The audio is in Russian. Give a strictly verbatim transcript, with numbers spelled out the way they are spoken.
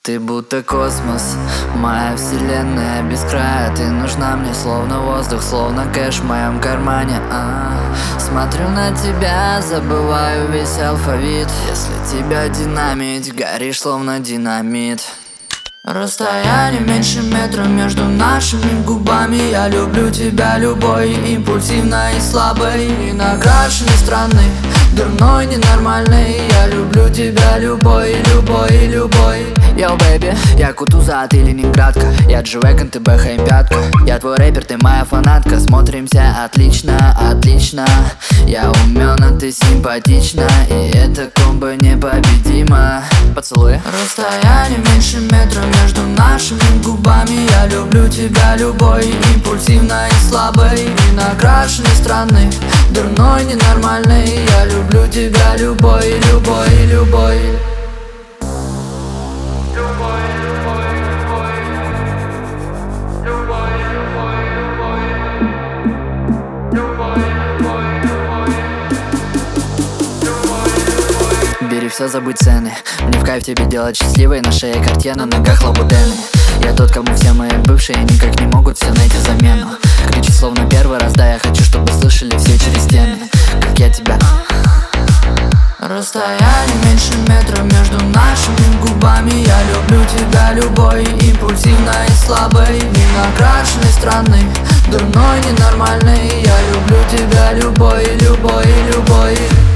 Ты будто космос, моя вселенная без края. Ты нужна мне словно воздух, словно кэш в моем кармане. а -а. Смотрю на тебя, забываю весь алфавит. Если тебя динамить, горишь словно динамит. Расстояние меньше метра между нашими губами. Я люблю тебя любой, импульсивной и слабой, и накрашенной, странной, дурной, ненормальной. Я люблю тебя любой, любой, любой. Йоу, бэйби, я Кутуза, а ты Ленинградка. Я Джи-Вэгон, ты Бэха и пятка. Я твой рэпер, ты моя фанатка. Смотримся отлично, отлично. Я умен, а ты симпатична, и эта комбо непобедима. Поцелуй. Расстояние меньше метра между нашими губами. Я люблю тебя любой, импульсивной и слабой, и накрашенной, странной, дурной, ненормальной. Я люблю тебя любой, любой, любой. Бери все, забудь цены. Мне в кайф тебе делать счастливой. На шее Картье, на ногах лабудены. Я тот, кому все мои бывшие никак не могут все найти замену. Кричи словно первый раз, да, я хочу, чтобы слышали все через стены, как я тебя. Расстояние меньше метра между нашими губами. Я люблю тебя любой, импульсивной и слабой, не накрашенной, странной, дурной, ненормальной. Я люблю тебя любой, любой, любой.